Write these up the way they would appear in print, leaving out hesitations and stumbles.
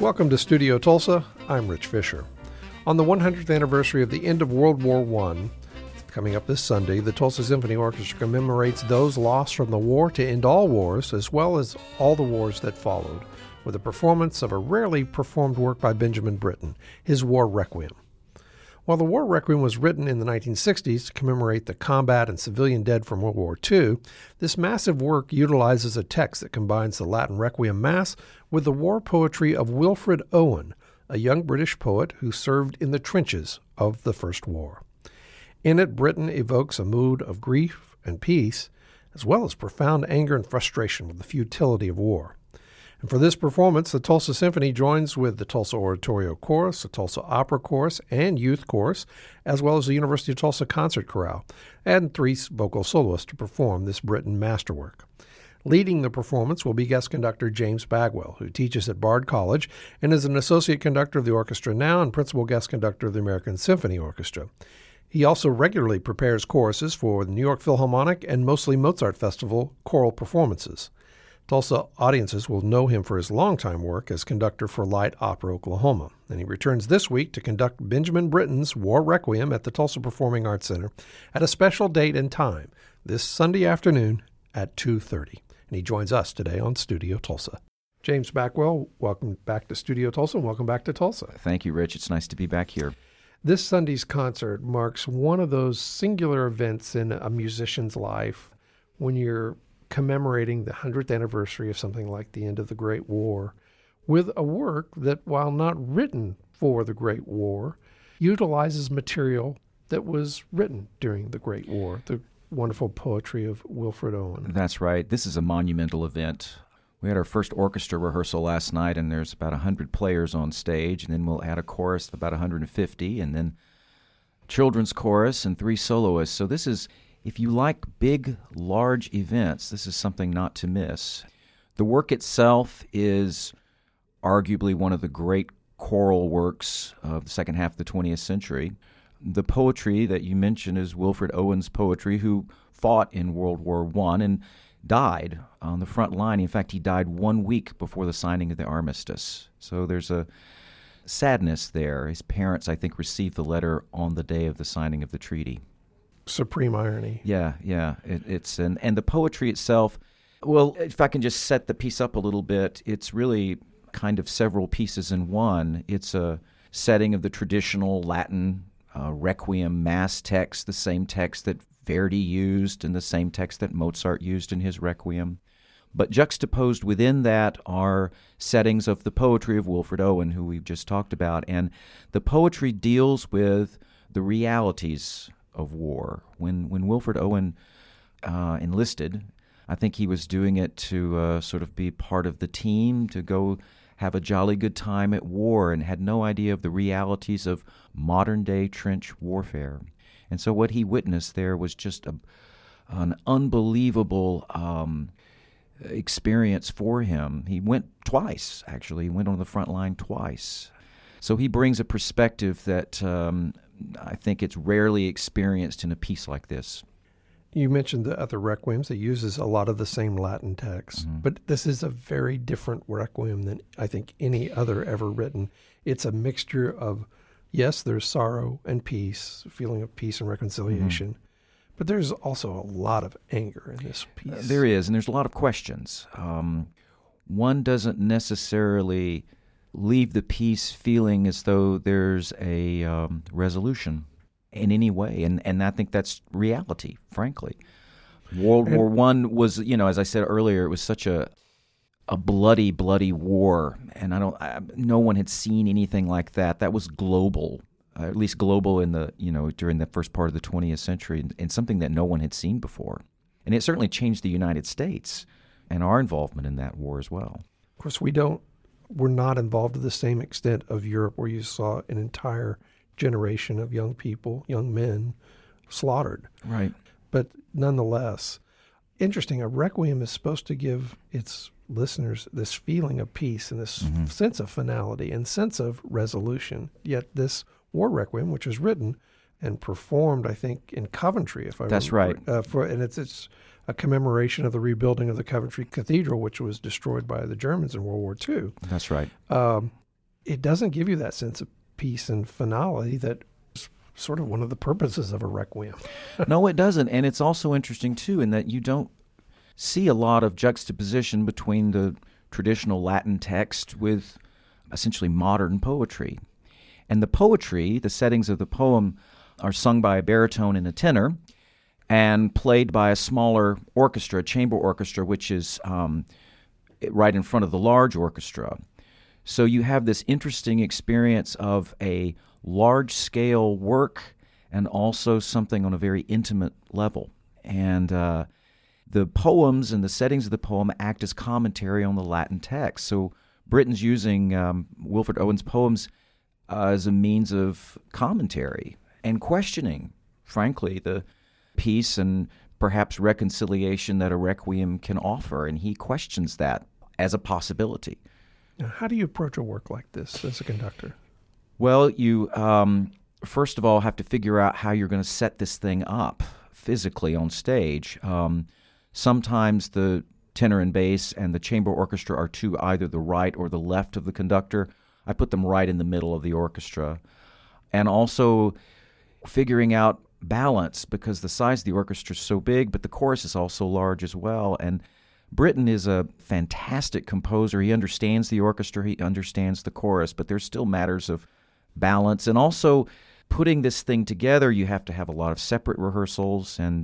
Welcome to Studio Tulsa. I'm Rich Fisher. On the 100th anniversary of the end of World War I, coming up this Sunday, the Tulsa Symphony Orchestra commemorates those lost from the war to end all wars, as well as all the wars that followed, with a performance of a rarely performed work by Benjamin Britten, his War Requiem. While the War Requiem was written in the 1960s to commemorate the combat and civilian dead from World War II, this massive work utilizes a text that combines the Latin Requiem Mass with the war poetry of Wilfred Owen, a young British poet who served in the trenches of the First War. In it, Britten evokes a mood of grief and peace, as well as profound anger and frustration with the futility of war. And for this performance, the Tulsa Symphony joins with the Tulsa Oratorio Chorus, the Tulsa Opera Chorus, and Youth Chorus, as well as the University of Tulsa Concert Chorale, and 3 vocal soloists to perform this Britten masterwork. Leading the performance will be guest conductor James Bagwell, who teaches at Bard College and is an associate conductor of the orchestra now and principal guest conductor of the American Symphony Orchestra. He also regularly prepares choruses for the New York Philharmonic and Mostly Mozart Festival choral performances. Tulsa audiences will know him for his longtime work as conductor for Light Opera Oklahoma, and he returns this week to conduct Benjamin Britten's War Requiem at the Tulsa Performing Arts Center at a special date and time, this Sunday afternoon at 2:30. And he joins us today on Studio Tulsa. James Bagwell, welcome back to Studio Tulsa, and welcome back to Tulsa. Thank you, Rich. It's nice to be back here. This Sunday's concert marks one of those singular events in a musician's life when you're commemorating the 100th anniversary of something like the end of the Great War, with a work that, while not written for the Great War, utilizes material that was written during the Great War, the wonderful poetry of Wilfred Owen. That's right. This is a monumental event. We had our first orchestra rehearsal last night, and there's about 100 players on stage, and then we'll add a chorus of about 150, and then children's chorus and 3 soloists. So this is, if you like big, large events, this is something not to miss. The work itself is arguably one of the great choral works of the second half of the 20th century. The poetry that you mentioned is Wilfred Owen's poetry, who fought in World War I and died on the front line. In fact, he died 1 week before the signing of the armistice. So there's a sadness there. His parents, I think, received the letter on the day of the signing of the treaty. Supreme irony. Yeah. It's and the poetry itself, well, if I can just set the piece up a little bit, it's really kind of several pieces in one. It's a setting of the traditional Latin Requiem Mass text, the same text that Verdi used and the same text that Mozart used in his Requiem. But juxtaposed within that are settings of the poetry of Wilfred Owen, who we've just talked about. And the poetry deals with the realities of war. When Wilfred Owen enlisted, I think he was doing it to sort of be part of the team, to go have a jolly good time at war, and had no idea of the realities of modern-day trench warfare. And so what he witnessed there was just an unbelievable experience for him. He went twice, actually. He went on the front line twice. So he brings a perspective that I think it's rarely experienced in a piece like this. You mentioned the other requiems. It uses a lot of the same Latin text, but this is a very different requiem than I think any other ever written. It's a mixture of, yes, there's sorrow and peace, a feeling of peace and reconciliation, but there's also a lot of anger in this piece. There is, and there's a lot of questions. One doesn't necessarily leave the piece feeling as though there's a resolution in any way, and I think that's reality, frankly. World War I was, as I said earlier, it was such a bloody, bloody war, and no one had seen anything like that. That was global, at least global in the, during the first part of the 20th century, and something that no one had seen before. And it certainly changed the United States and our involvement in that war as well. Of course, we're not involved to the same extent of Europe, where you saw an entire generation of young people, young men, slaughtered. Right. But nonetheless, interesting, a requiem is supposed to give its listeners this feeling of peace and this sense of finality and sense of resolution. Yet this war requiem, which was written and performed, I think, in Coventry, if I remember. That's right. And it's a commemoration of the rebuilding of the Coventry Cathedral, which was destroyed by the Germans in World War II. That's right. it doesn't give you that sense of peace and finality that is sort of one of the purposes of a requiem. No, it doesn't. And it's also interesting, too, in that you don't see a lot of juxtaposition between the traditional Latin text with essentially modern poetry. And the poetry, the settings of the poem, are sung by a baritone and a tenor and played by a smaller orchestra, a chamber orchestra, which is right in front of the large orchestra. So you have this interesting experience of a large-scale work and also something on a very intimate level. And the poems and the settings of the poem act as commentary on the Latin text. So Britten's using Wilfred Owen's poems as a means of commentary and questioning, frankly, the peace and perhaps reconciliation that a requiem can offer. And he questions that as a possibility. Now, how do you approach a work like this as a conductor? Well, you first of all have to figure out how you're going to set this thing up physically on stage. Sometimes the tenor and bass and the chamber orchestra are to either the right or the left of the conductor. I put them right in the middle of the orchestra. And also figuring out balance, because the size of the orchestra is so big, but the chorus is also large as well. And Britten is a fantastic composer. He understands the orchestra, he understands the chorus, but there's still matters of balance. And also putting this thing together, you have to have a lot of separate rehearsals, and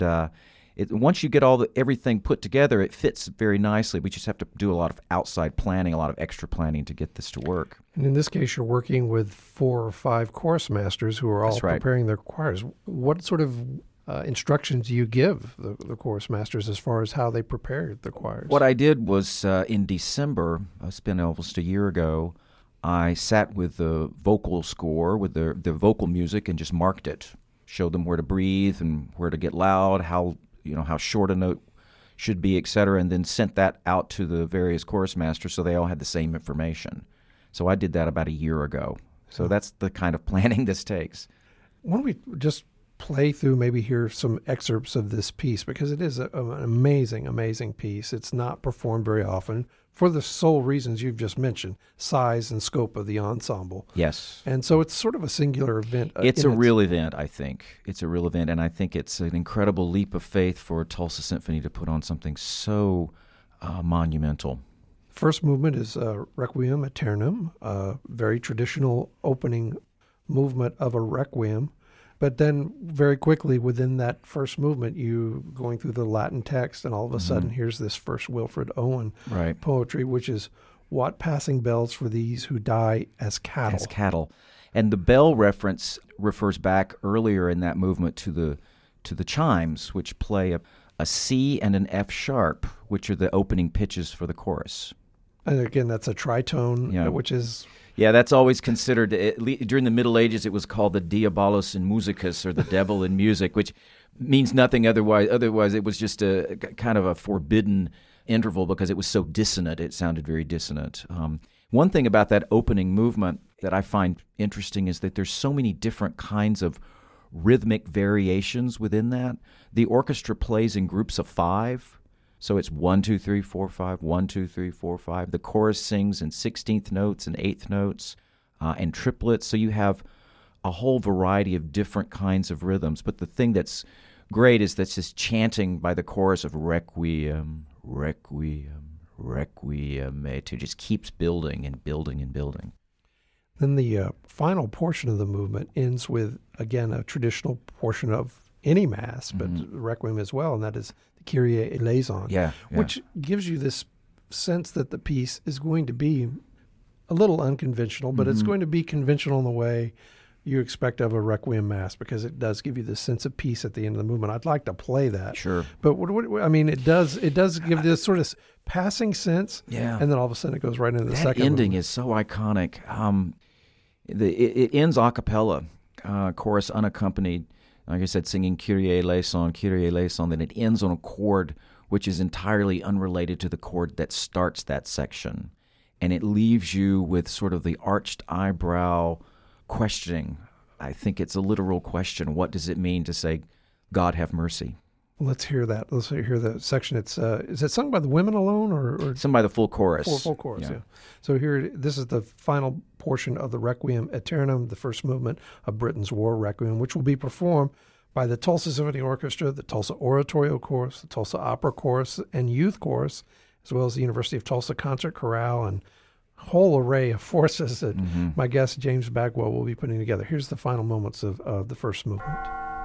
once you get everything put together, it fits very nicely. We just have to do a lot of outside planning, a lot of extra planning to get this to work. And in this case, you're working with 4 or 5 chorus masters who are all preparing their choirs. What sort of instructions do you give the chorus masters as far as how they prepare the choirs? What I did was in December, it's been almost a year ago, I sat with the vocal score, with the vocal music, and just marked it. Showed them where to breathe and where to get loud, how short a note should be, etc., and then sent that out to the various chorus masters so they all had the same information. So I did that about a year ago. So that's the kind of planning this takes. Why don't we just play through, maybe hear some excerpts of this piece, because it is an amazing, amazing piece. It's not performed very often for the sole reasons you've just mentioned, size and scope of the ensemble. Yes. And so it's sort of a singular event. It's a real event, I think. It's a real event, and I think it's an incredible leap of faith for Tulsa Symphony to put on something so monumental. First movement is Requiem Aeternum, a very traditional opening movement of a requiem. But then very quickly within that first movement, you going through the Latin text, and all of a sudden here's this first Wilfred Owen poetry, which is, "What passing bells for these who die as cattle." As cattle. And the bell reference refers back earlier in that movement to the chimes, which play a C and an F sharp, which are the opening pitches for the chorus. And again, that's a tritone, which is... Yeah, that's always considered, during the Middle Ages, it was called the Diabolus in Musicus, or the devil in music, which means nothing otherwise. Otherwise, it was just a kind of a forbidden interval because it was so dissonant. It sounded very dissonant. One thing about that opening movement that I find interesting is that there's so many different kinds of rhythmic variations within that. The orchestra plays in groups of 5. So it's 1, 2, 3, 4, 5, 1, 2, 3, 4, 5. The chorus sings in 16th notes and 8th notes and triplets. So you have a whole variety of different kinds of rhythms. But the thing that's great is that's this chanting by the chorus of Requiem, Requiem, Requiem. It just keeps building and building and building. Then the final portion of the movement ends with, again, a traditional portion of any Mass, but Requiem as well, and that is the Kyrie eleison, which gives you this sense that the piece is going to be a little unconventional, but it's going to be conventional in the way you expect of a Requiem Mass, because it does give you this sense of peace at the end of the movement. I'd like to play that. Sure. But I mean, it does give this sort of passing sense, and then all of a sudden it goes right into the second ending movement. Is so iconic. It ends a cappella, chorus unaccompanied, like I said, singing Kyrie eleison, Kyrie eleison. Then it ends on a chord which is entirely unrelated to the chord that starts that section. And it leaves you with sort of the arched eyebrow questioning. I think it's a literal question. What does it mean to say, God have mercy? Let's hear that. Let's hear the section. It's is it sung by the women alone or Sung by the full chorus. full chorus? Yeah. So here, this is the final portion of the Requiem Aeternam, the first movement of Britain's War Requiem, which will be performed by the Tulsa Symphony Orchestra, the Tulsa Oratorio Chorus, the Tulsa Opera Chorus, and Youth Chorus, as well as the University of Tulsa Concert Chorale, and a whole array of forces that my guest James Bagwell will be putting together. Here's the final moments of the first movement.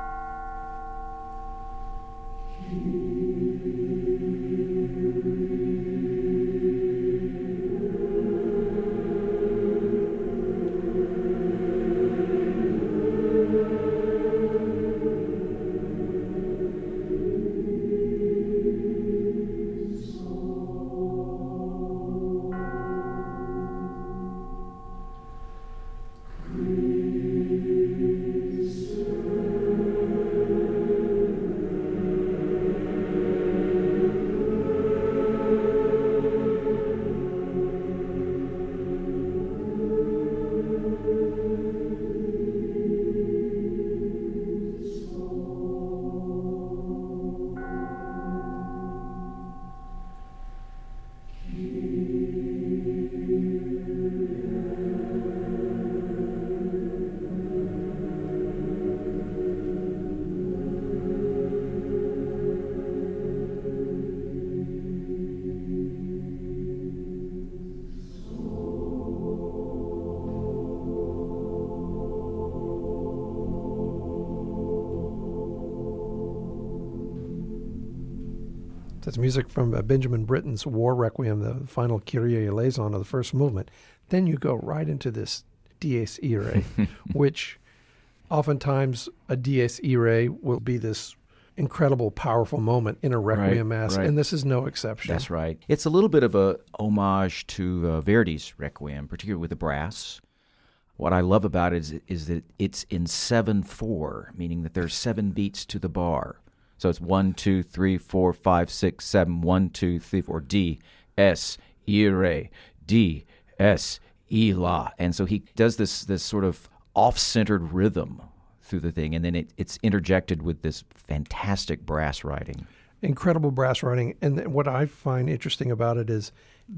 That's music from Benjamin Britten's War Requiem, the final Kyrie eleison of the first movement. Then you go right into this Dies Irae, which oftentimes a Dies Irae will be this incredible, powerful moment in a Requiem Mass, and this is no exception. That's right. It's a little bit of a homage to Verdi's Requiem, particularly with the brass. What I love about it is that it's in 7/4, meaning that there's 7 beats to the bar. So it's 1, 2, 3, 4, 5, 6, 7, 1, 2, 3, 4, D, S, Irae, D, S, Ila. And so he does this sort of off-centered rhythm through the thing, and then it's interjected with this fantastic brass writing. Incredible brass writing. And what I find interesting about it is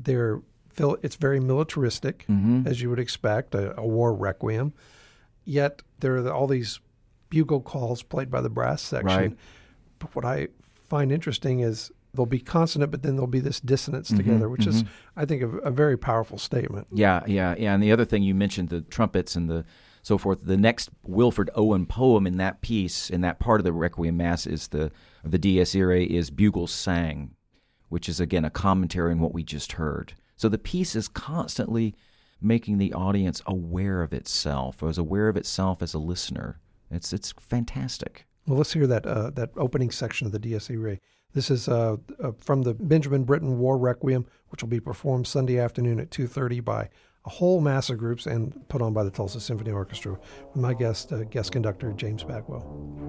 it's very militaristic, as you would expect, a war requiem. Yet there are all these bugle calls played by the brass section. Right. But what I find interesting is there'll be consonant, but then there'll be this dissonance together, which is, I think, a very powerful statement. Yeah. And the other thing you mentioned, the trumpets and the so forth. The next Wilfred Owen poem in that piece, in that part of the Requiem Mass, is the Dies Irae, is Bugles Sang, which is again a commentary on what we just heard. So the piece is constantly making the audience aware of itself, or as aware of itself as a listener. It's fantastic. Well, let's hear that opening section of the Dies Irae. This is from the Benjamin Britten War Requiem, which will be performed Sunday afternoon at 2:30 by a whole mass of groups and put on by the Tulsa Symphony Orchestra. My guest conductor, James Bagwell.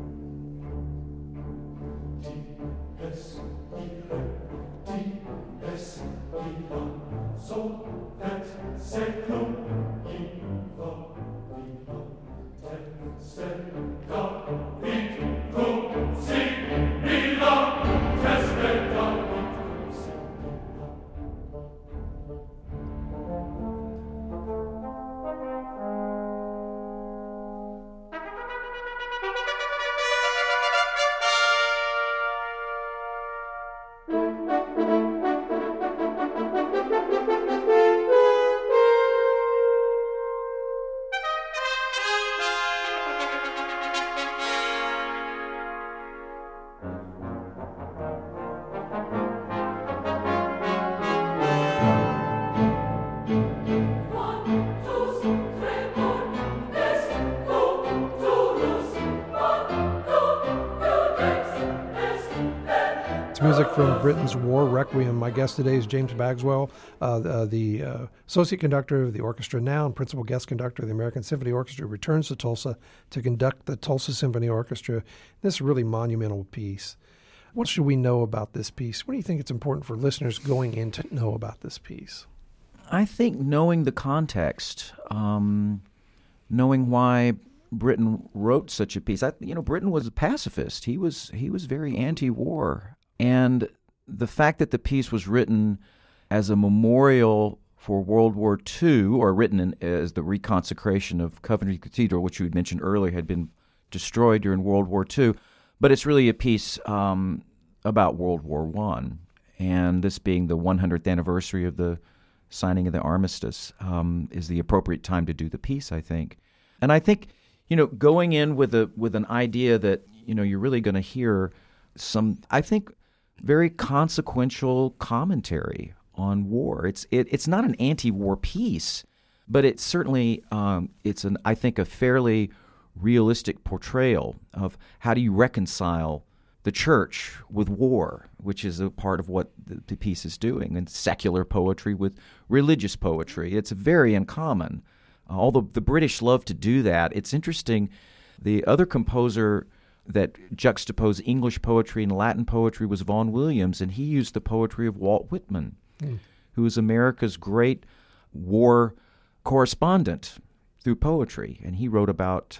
Music from Britain's War Requiem. My guest today is James Bagwell, the associate conductor of the orchestra now and principal guest conductor of the American Symphony Orchestra, returns to Tulsa to conduct the Tulsa Symphony Orchestra. This really monumental piece. What should we know about this piece? What do you think it's important for listeners going in to know about this piece? I think knowing the context, knowing why Britten wrote such a piece. Britten was a pacifist. He was very anti-war, and the fact that the piece was written as a memorial for World War II, or written as the reconsecration of Coventry Cathedral, which you had mentioned earlier, had been destroyed during World War II, but it's really a piece about World War I, and this being the 100th anniversary of the signing of the armistice is the appropriate time to do the piece, I think. And I think, going in with an idea that, you're really going to hear some, I think, very consequential commentary on war. It's not an anti-war piece, but it's certainly I think a fairly realistic portrayal of how do you reconcile the church with war, which is a part of what the piece is doing, and secular poetry with religious poetry. It's very uncommon. Although the British love to do that, it's interesting. The other composer that juxtaposed English poetry and Latin poetry was Vaughan Williams, and he used the poetry of Walt Whitman, who was America's great war correspondent through poetry. And he wrote about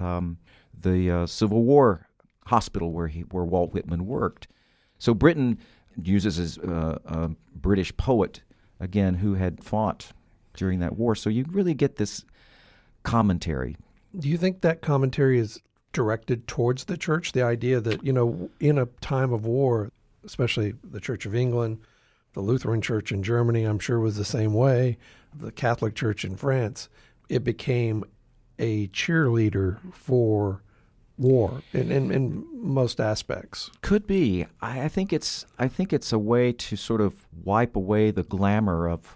the Civil War hospital where Walt Whitman worked. So Britten uses as a British poet, again, who had fought during that war. So you really get this commentary. Do you think that commentary is directed towards the church? The idea that, in a time of war, especially the Church of England, the Lutheran Church in Germany, I'm sure was the same way, the Catholic Church in France, it became a cheerleader for war in most aspects. Could be. I think it's a way to sort of wipe away the glamour of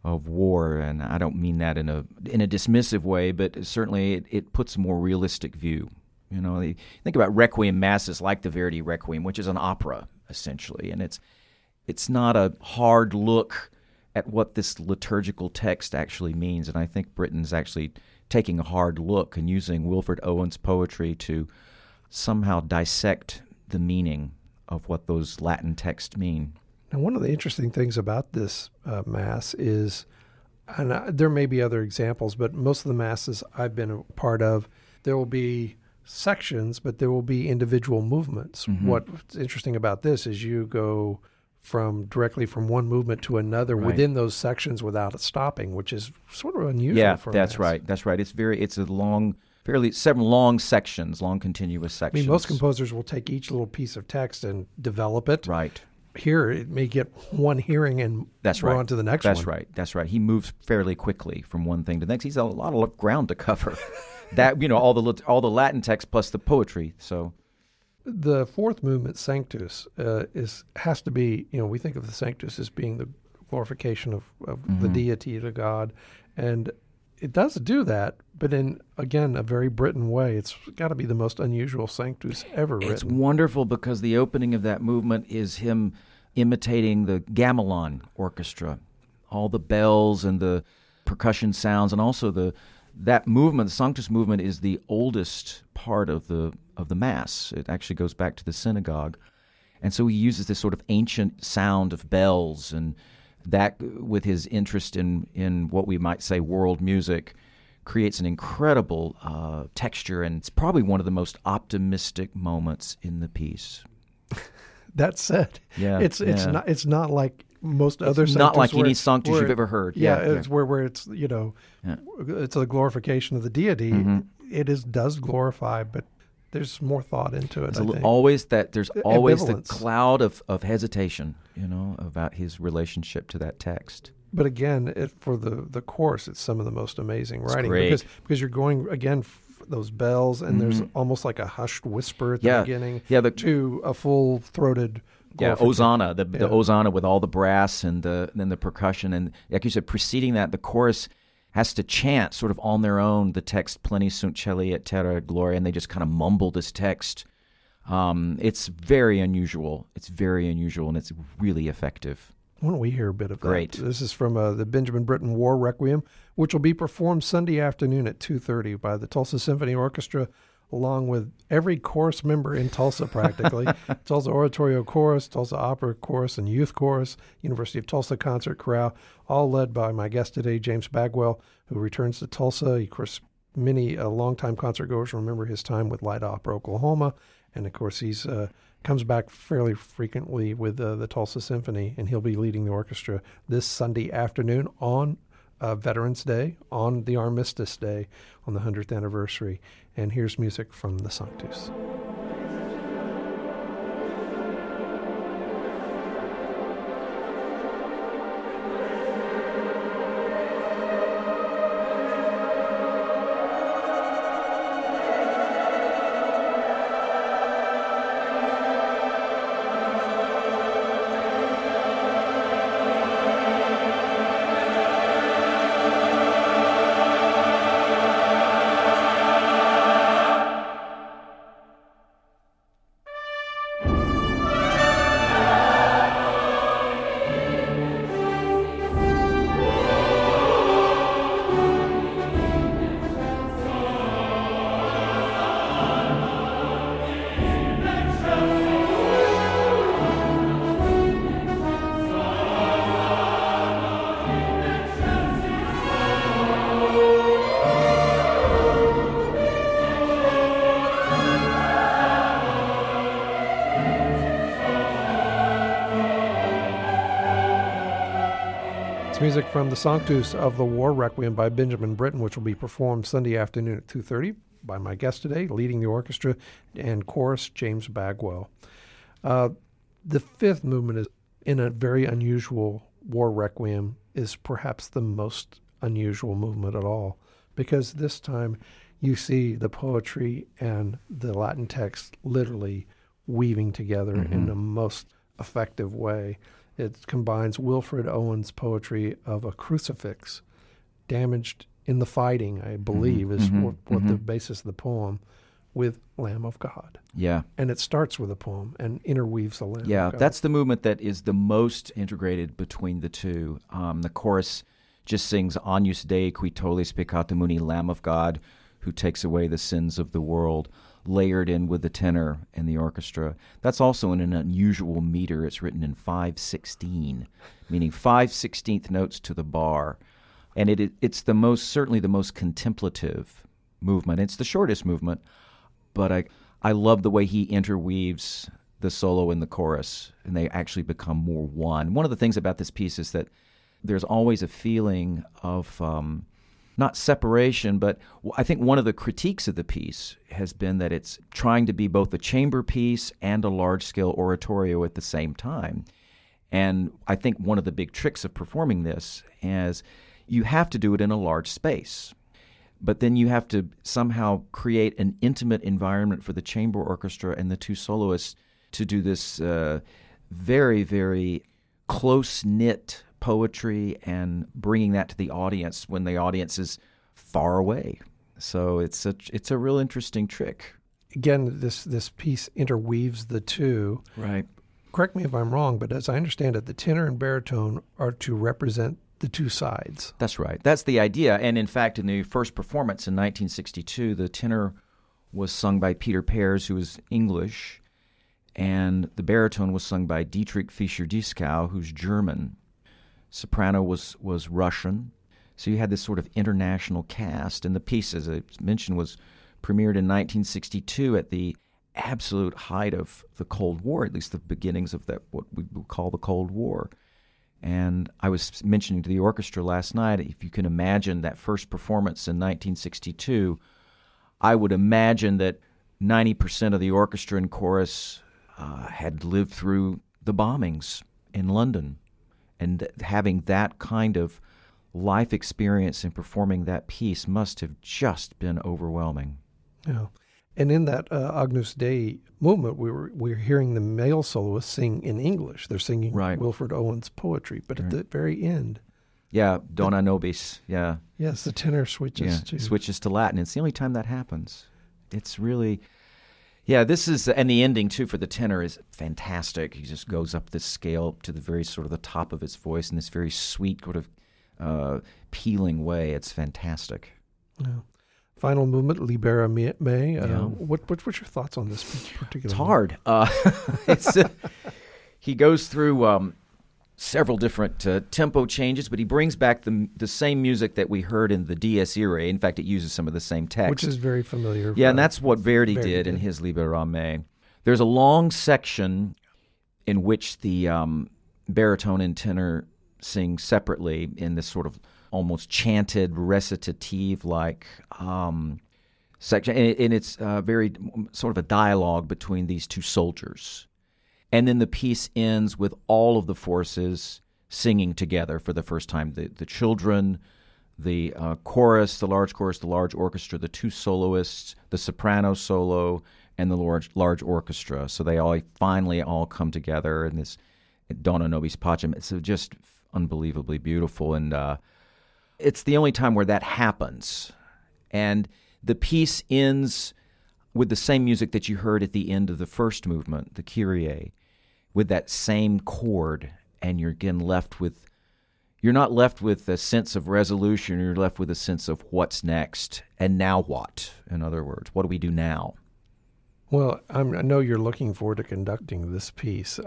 war, and I don't mean that in a dismissive way, but certainly it puts a more realistic view. Think about Requiem masses like the Verdi Requiem, which is an opera essentially, and it's not a hard look at what this liturgical text actually means. And I think Britten's actually taking a hard look and using Wilfred Owen's poetry to somehow dissect the meaning of what those Latin texts mean. Now, one of the interesting things about this Mass is, and there may be other examples, but most of the Masses I've been a part of, there will be sections, but there will be individual movements. Mm-hmm. What's interesting about this is you go directly from one movement to another within those sections without stopping, which is sort of unusual for that's Mass. That's right. It's a long, several long sections, long continuous sections. I mean, most composers will take each little piece of text and develop it. Right. Here, it may get one hearing and go on to the next one. That's right. He moves fairly quickly from one thing to the next. He's a lot of ground to cover. That all the Latin text plus the poetry. So the fourth movement, Sanctus, has to be. We think of the Sanctus as being the glorification of the deity to God, and it does do that, but in, again, a very Britten way. It's got to be the most unusual Sanctus ever written. It's wonderful because the opening of that movement is him imitating the gamelan orchestra, all the bells and the percussion sounds, and also that movement, the Sanctus movement, is the oldest part of the Mass. It actually goes back to the synagogue, and so he uses this sort of ancient sound of bells, and that, with his interest in what we might say world music, creates an incredible texture, and it's probably one of the most optimistic moments in the piece. That said, it's not like most other Sanctus. It's not like any Sanctus you've ever heard. It's where it's it's a glorification of the deity. Mm-hmm. It does glorify, but there's more thought into it. There's always the cloud of hesitation, about his relationship to that text. But again, for the chorus, it's some of the most amazing writing because you're going again those bells, and there's almost like a hushed whisper at the beginning to a full throated. Hosanna, the Hosanna with all the brass and then the percussion, and like you said, preceding that, the chorus has to chant sort of on their own the text "Pleni sunt caeli et terra gloria," and they just kind of mumble this text. It's very unusual. And it's really effective. Why don't we hear a bit of that? Great. This is from the Benjamin Britten War Requiem, which will be performed Sunday afternoon at 2:30 by the Tulsa Symphony Orchestra, along with every chorus member in Tulsa practically. Tulsa Oratorio Chorus, Tulsa Opera Chorus and Youth Chorus, University of Tulsa Concert Chorale, all led by my guest today, James Bagwell, who returns to Tulsa. He, of course, Many longtime concertgoers remember his time with Light Opera Oklahoma, and of course he's comes back fairly frequently with the Tulsa Symphony, and he'll be leading the orchestra this Sunday afternoon on Veterans Day, on the Armistice Day, on the 100th anniversary. And here's music from the Sanctus. Music from the Sanctus of the War Requiem by Benjamin Britten, which will be performed Sunday afternoon at 2:30 by my guest today, leading the orchestra and chorus, James Bagwell. The fifth movement is in a very unusual War Requiem, is perhaps the most unusual movement at all, because this time you see the poetry and the Latin text literally weaving together in a most effective way. It combines Wilfred Owen's poetry of a crucifix damaged in the fighting, I believe, is what the basis of the poem, with Lamb of God. Yeah. And it starts with a poem and interweaves the Lamb of God. Yeah, that's the movement that is the most integrated between the two. The chorus just sings Agnus Dei qui tollis peccata mundi, Lamb of God, who takes away the sins of the world, layered in with the tenor and the orchestra. That's also in an unusual meter. It's written in 5/16, meaning 5/16 notes to the bar. And it's certainly the most contemplative movement. It's the shortest movement, but I love the way he interweaves the solo and the chorus, and they actually become more one. One of the things about this piece is that there's always a feeling of not separation, but I think one of the critiques of the piece has been that it's trying to be both a chamber piece and a large-scale oratorio at the same time. And I think one of the big tricks of performing this is you have to do it in a large space, but then you have to somehow create an intimate environment for the chamber orchestra and the two soloists to do this very, very close-knit poetry and bringing that to the audience when the audience is far away. So it's a real interesting trick. Again, this piece interweaves the two. Right. Correct me if I'm wrong, but as I understand it, the tenor and baritone are to represent the two sides. That's right. That's the idea. And in fact, in the first performance in 1962, the tenor was sung by Peter Pears, who was English, and the baritone was sung by Dietrich Fischer-Dieskau, who's German. Soprano was Russian. So you had this sort of international cast. And the piece, as I mentioned, was premiered in 1962 at the absolute height of the Cold War, at least the beginnings of that, what we would call the Cold War. And I was mentioning to the orchestra last night, if you can imagine that first performance in 1962, I would imagine that 90% of the orchestra and chorus had lived through the bombings in London. And having that kind of life experience in performing that piece must have just been overwhelming. Yeah. And in that Agnus Dei movement, we're hearing the male soloists sing in English. They're singing Wilfred Owen's poetry. But at the very end... Yeah, Dona Nobis, yeah. Yes, the tenor switches to Latin. It's the only time that happens. It's really... Yeah, this is, and the ending too for the tenor is fantastic. He just goes up this scale to the very sort of the top of his voice in this very sweet, sort of pealing way. It's fantastic. Yeah. Final movement, Libera Me. What's your thoughts on this particular? It's hard. He goes through several different tempo changes, but he brings back the same music that we heard in the Dies Irae. In fact, it uses some of the same text. Which is very familiar. Yeah, and that's what Verdi did in his Libera Me. There's a long section in which the baritone and tenor sing separately in this sort of almost chanted recitative-like section. And it's very sort of a dialogue between these two soldiers. And then the piece ends with all of the forces singing together for the first time. The children, the chorus, the large orchestra, the two soloists, the soprano solo, and the large orchestra. So they all finally all come together in this Dona Nobis Pacem. It's just unbelievably beautiful. And it's the only time where that happens. And the piece ends with the same music that you heard at the end of the first movement, the Kyrie, with that same chord, and you're again you're not left with a sense of resolution, you're left with a sense of what's next, and now what? In other words, what do we do now? Well, I know you're looking forward to conducting this piece.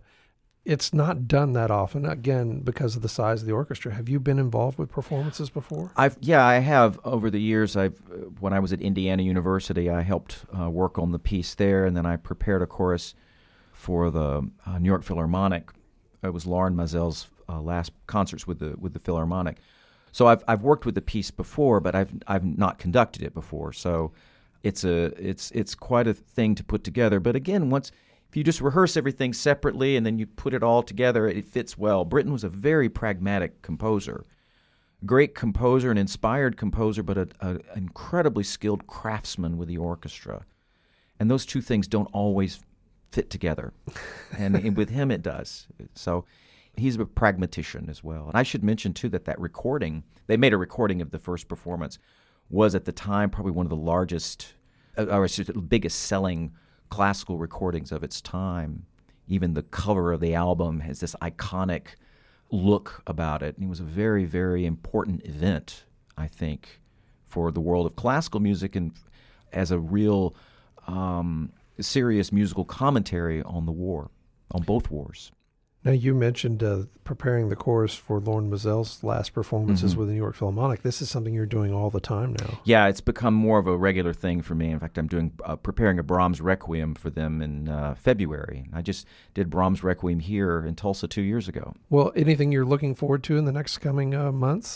It's not done that often, again, because of the size of the orchestra. Have you been involved with performances before? I have over the years. When I was at Indiana University, I helped work on the piece there, and then I prepared a chorus for the New York Philharmonic. It was Lauren Mazel's last concerts with the Philharmonic. So I've worked with the piece before, but I've not conducted it before. So it's quite a thing to put together. But again, if you just rehearse everything separately and then you put it all together, it fits well. Britten was a very pragmatic composer, great composer, an inspired composer, but an incredibly skilled craftsman with the orchestra. And those two things don't always fit together. And with him, it does. So he's a pragmatician as well. And I should mention, too, that recording, they made a recording of the first performance, was at the time probably one of the largest, or biggest selling classical recordings of its time. Even the cover of the album has this iconic look about it. And it was a very, very important event, I think, for the world of classical music and as a real serious musical commentary on the war, on both wars. Now, you mentioned preparing the chorus for Lauren Mazel's last performances with the New York Philharmonic. This is something you're doing all the time now. Yeah, it's become more of a regular thing for me. In fact, I'm preparing a Brahms Requiem for them in February. I just did Brahms Requiem here in Tulsa 2 years ago. Well, anything you're looking forward to in the next coming months?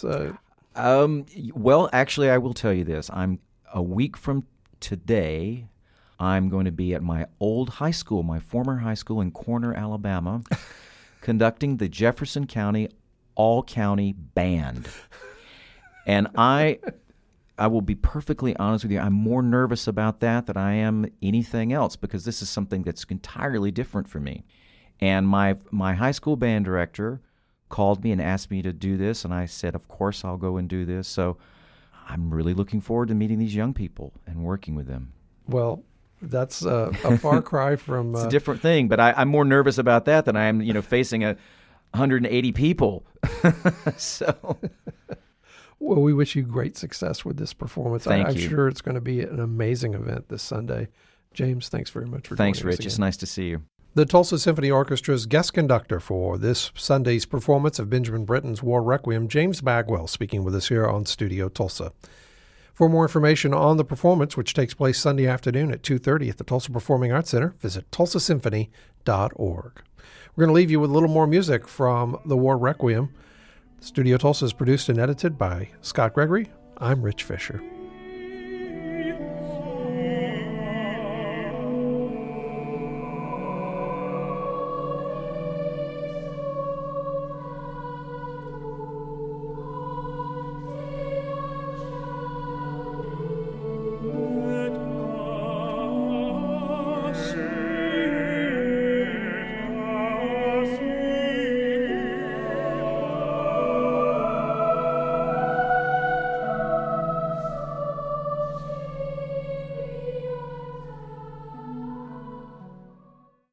Well, actually, I will tell you this. I'm a week from today, I'm going to be at my old high school, my former high school in Corner, Alabama, conducting the Jefferson County All-County Band. And I will be perfectly honest with you, I'm more nervous about that than I am anything else, because this is something that's entirely different for me. And my high school band director called me and asked me to do this, and I said, of course I'll go and do this. So I'm really looking forward to meeting these young people and working with them. Well, that's a far cry from... It's a different thing, but I'm more nervous about that than I am, facing 180 people. So... Well, we wish you great success with this performance. Thank I'm you. sure it's going to be an amazing event this Sunday. James, thanks very much for joining us. Thanks, Rich. Again. It's nice to see you. The Tulsa Symphony Orchestra's guest conductor for this Sunday's performance of Benjamin Britten's War Requiem, James Bagwell, speaking with us here on Studio Tulsa. For more information on the performance, which takes place Sunday afternoon at 2:30 at the Tulsa Performing Arts Center, visit tulsasymphony.org. We're going to leave you with a little more music from the War Requiem. Studio Tulsa is produced and edited by Scott Gregory. I'm Rich Fisher.